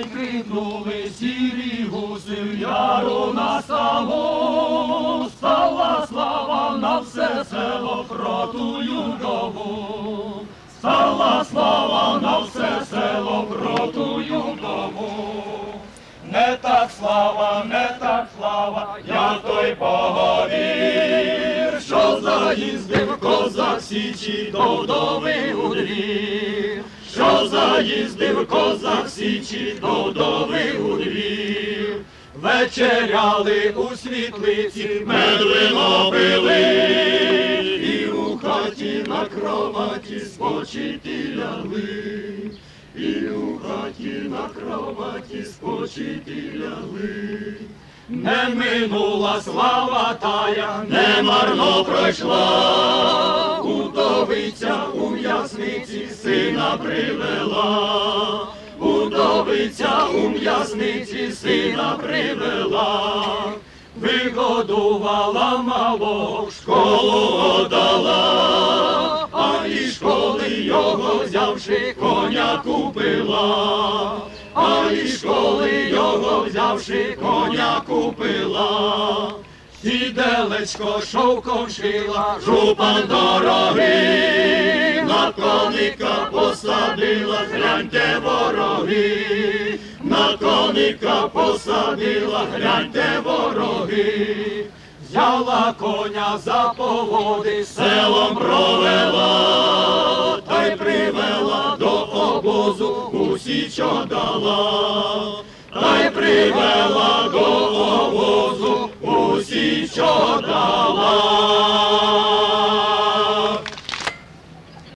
ой, крикнули сірі гуси, в яру настало, стала слава на все село про тую вдову. Стала слава на все село про тую вдову. Не так слава, не так слава, як той поговір, що заїздив козак Січі до вдови у двір. Що заїздив козак Січі до вдови у двір. Вечеряли у світлиці, мед вино пили, і у хаті на кроваті спочити лягли. І у хаті на кроваті спочити лягли. Не минула слава тая, не марно пройшла, удовиця у в'язниці сина привела. Удовиця у в'язниці сина привела. Вигодувала малого, в школу отдала, а із школи його взявши, коня купила. А із школи його взявши, коня купила. Сіделечко шовком шила, жупан дорогий, на коника посадила, гляньте вороги. На коника посадила, гляньте вороги. Взяла коня за поводи, селом провела, та й привела до обозу, у Січ отдала. Та й привела до обозу, у Січ отдала.